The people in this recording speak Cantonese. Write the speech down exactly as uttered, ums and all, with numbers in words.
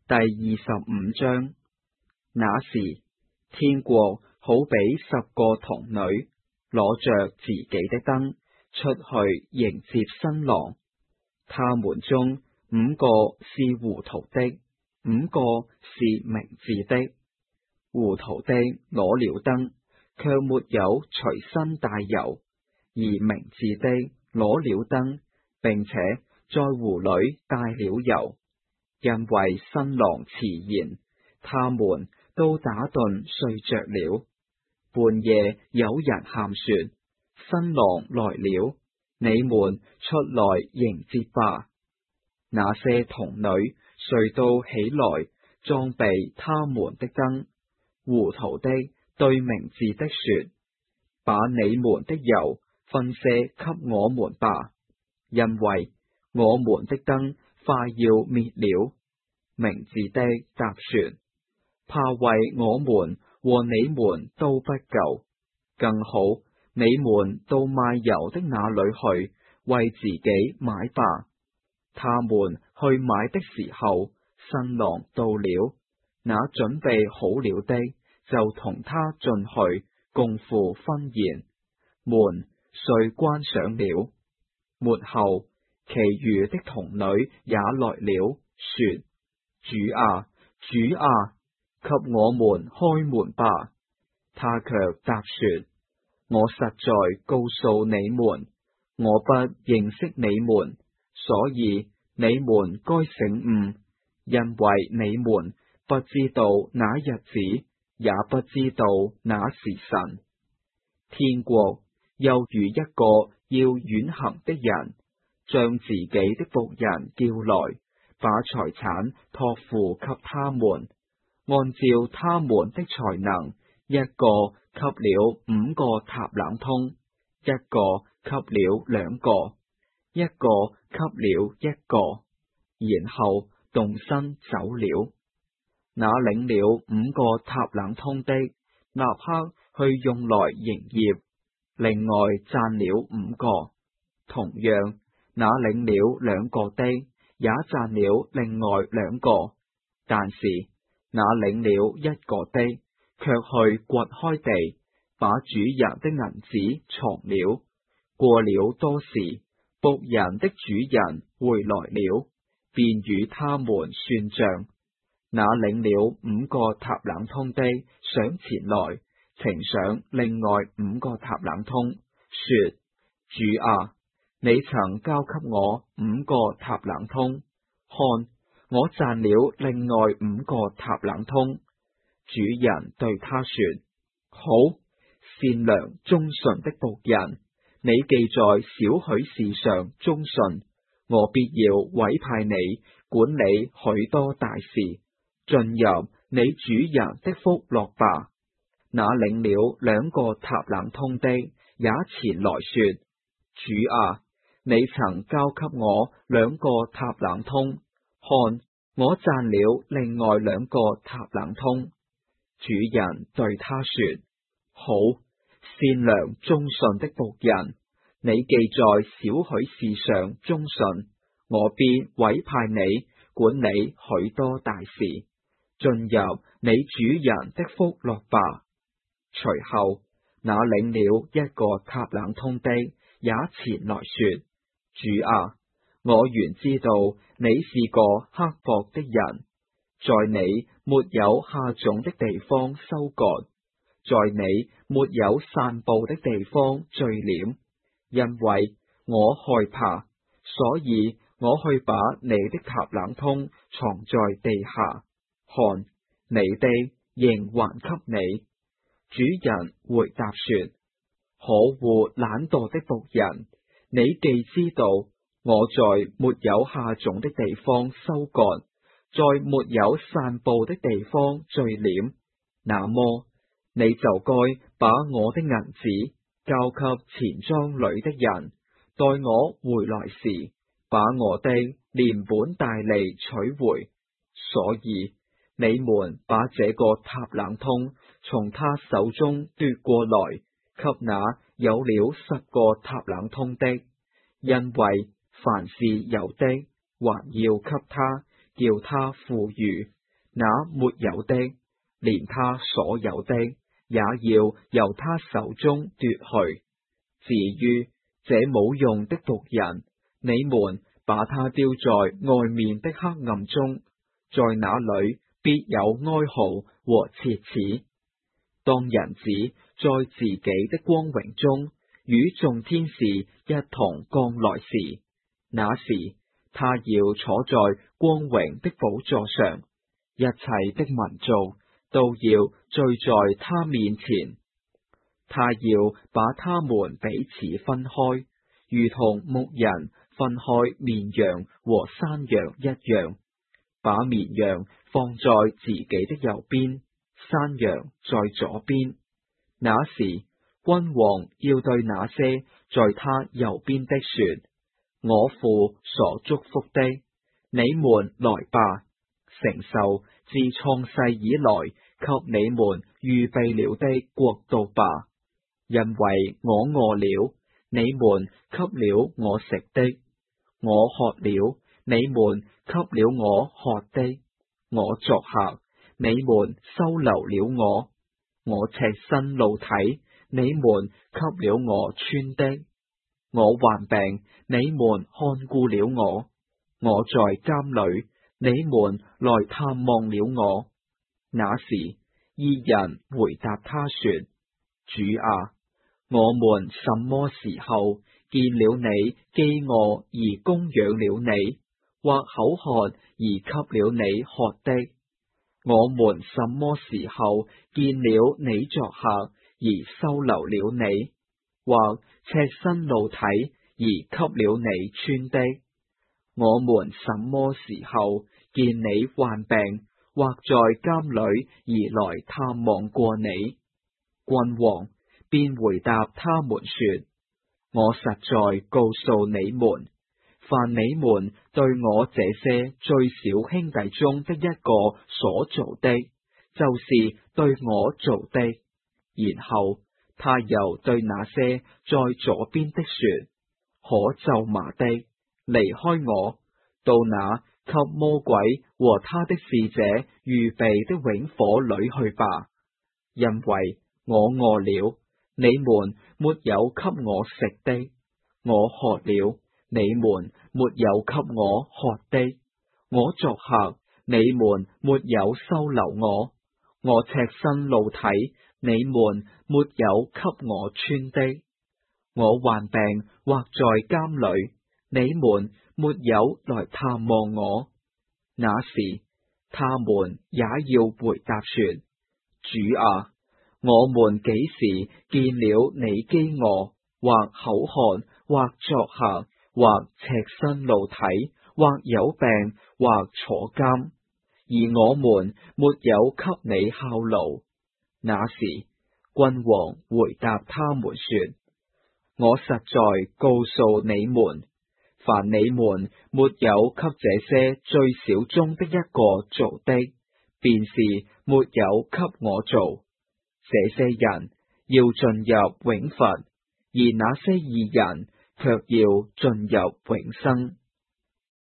第二十五章。那時，天國好比十個童女，攞着自己的燈，出去迎接新郎。他們中五個是糊塗的，五個是明智的。糊塗的攞了燈，卻沒有隨身帶油；而明智的攞了燈，並且在壺裏帶了油。因為新郎遲延，他們都打盹睡着了。半夜有人喊說：新郎來了，你們出來迎接吧。那些童女遂都起來，裝備他們的燈。糊塗的對明智的說：把你們的油分些給我們吧，因為我們的燈快要滅了。明智的答說：怕為我們和你們都不夠，更好你們到賣油的那裏去，為自己買吧。他們去買的時候，新郎到了，那準備好了的就同他進去，共赴婚筵。門遂關上了。末後，其餘的童女也來了，說：主啊，主啊，給我們開門吧。他卻答說：我實在告訴你們，我不認識你們，所以你們該醒悟，因為你們不知道那日子，也不知道那時辰。天國又如一個要遠行的人，將自己的僕人叫來，把財產託付給他們，按照他們的才能，一個給了五個塔冷通，一個給了兩個，一個給了一個，然後動身走了。那領了五個塔冷通的，立刻去用來營業，另外賺了五個。同樣，那領了兩個的，也賺了另外兩個。但是那領了一個的，卻去掘開地，把主人的銀子藏了。過了多時，僕人的主人回來了，便與他們算賬。那領了五個塔冷通的上前來，呈上另外五個塔冷通，說：主啊，你曾交給我五個塔冷通，看，我賺了另外五個塔冷通。主人對他說：好，善良忠信的僕人，你既在少許事上忠信，我必要委派你管理許多大事。進入你主人的福樂吧。那領了兩個塔冷通的也前來說：主啊，你曾交給我兩個塔冷通，看，我賺了另外兩個塔冷通。主人對他說：好，善良忠信的僕人，你既在少許事上忠信，我必委派你管理許多大事。進入你主人的福樂吧。隨後，那領了一個塔冷通的也前來說：主啊，我原知道你是個刻薄的人，在你沒有下種的地方收割，在你沒有散布的地方聚斂。因為我害怕，所以我去把你的塔冷通藏在地下。看，你的仍還給你。主人回答說：可惡懶惰的僕人，你既知道我在沒有下種的地方收割，在沒有散布的地方聚斂，那麼你就該把我的銀子交給錢莊裏的人，待我回來時，把我的連本帶利取回。所以你們把這個塔冷通從他手中奪過來，給那有了十個塔冷通的，因為凡是有的，還要給他， 叫他富裕，那沒有的，連他所有的，也要由他手中奪去。至於這冇用的僕人，你們把他丟在外面的黑暗中，在那裏必有哀號和切齒。當人子在自己的光榮中與眾天使一同降來時，那時他要坐在光榮的寶座上，一切的民族都要聚在他面前。他要把他們彼此分開，如同牧人分開綿羊和山羊一樣，把綿羊放在自己的右邊，山羊在左邊。那時，君王要對那些在他右邊的說：我父所祝福的，你們來吧，承受自創世以來給你們預備了的國度吧。因為我餓了，你們給了我食的；我渴了，你們給了我喝的；我作客，你們收留了我；我赤身露體，你們給了我穿的；我患病，你們看顧了我；我在監裏，你們來探望了我。那時，義人回答他說：主啊，我們什麼時候見了你飢餓而供養了你，或口渴而給了你喝的？我們什麼時候見了你作客而收留了你，或赤身露體而給了你穿的？我們什麼時候見你患病，或在監裏而來探望過你？君王便回答他們說：我實在告訴你們，凡你們對我這些最小兄弟中的一個所做的，就是對我做的。然後他又對那些在左邊的說：可咒罵的，離開我，到那給魔鬼和他的使者預備的永火裏去吧。因為我餓了，你們沒有給我食的；我渴了，你們沒有給我喝的；我作客，你們沒有收留我；我赤身露體，你們沒有給我穿的；我患病或在監裏，你們沒有來探望我。那時，他們也要回答說：主啊，我們幾時見了你飢餓，或口渴，或作客，或赤身露體，或有病，或坐監，而我們沒有給你效勞？那時，君王回答他們說：我實在告訴你們，凡你們沒有給這些最小中的一個做的，便是沒有給我做。這些人要進入永罰，而那些義人卻要進入永生。